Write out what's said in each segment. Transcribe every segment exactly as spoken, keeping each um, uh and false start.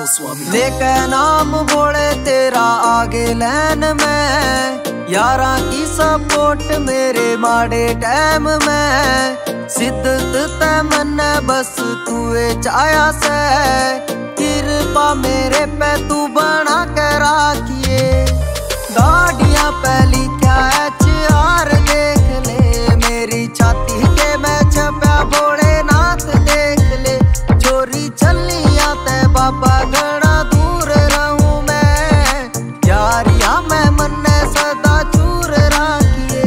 गोस्वामी। लेके नाम बोले तेरा आगे लैन में, यारा की सपोर्ट मेरे माड़े टाइम में। सिद्धत ते मन बस तूए चाया से, कृपा मेरे पे तू बना के राखिए। गाड़ियां पहली क्या एच आर देख ले, मेरी छाती के मैं छपा भोलेनाथ देख ले। चोरी चलिया ते बाबा घड़ा दूर रहूं मैं, यारिया मैं मन सदा चूर राखिए।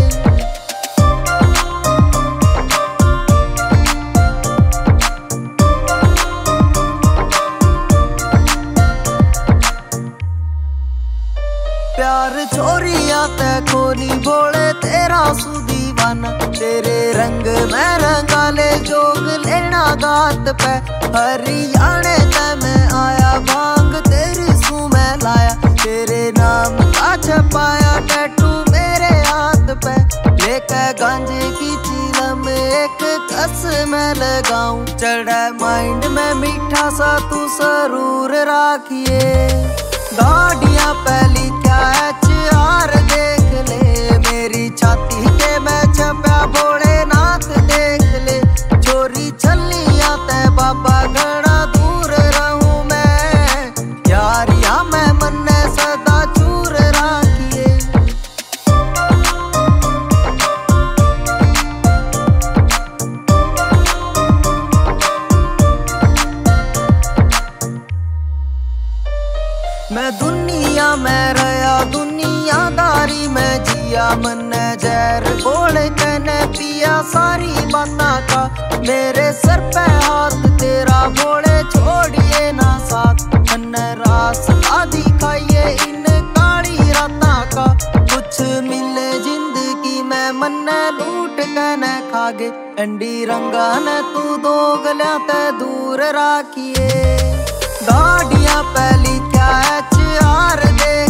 प्यार चोरिया ते कोनी बोले तेरा सुदीवाना, तेरे रंग में रंगाले जोग लेना गात पे। हरियाणे ते मैं आया भांग तेरी सू मैं लाया, तेरे नाम का छपाया टैटू मेरे हाथ पे। लेके गांजे की चीलम एक कस में लगाऊं, चढ़े माइंड में मीठा सा तू सरूर राखिए। गाड़ियां पहली क्या एच आर देख ले, मेरी छाती के मैं छपा भोलेनाथ देख ले। चोरी चलिया ते बाबा घड़ा दूर रहूं मैं, यारिया मैं मन सदा चूर राखिए। मैं दुनिया में रहा दुनियादारी में जिया, मन जहर बोल कने पिया सारी बाता का। मेरे सर पे हाथ तेरा बोले छोड़िए ना साथ, मन रास आदि खाइए इन काली राता का। कुछ मिले जिंदगी में मन लूट कने खागे, अंडी रंगा ने तू दो गलियां ते दूर राखिए। गाड़ियां पहली क्या एच आर दे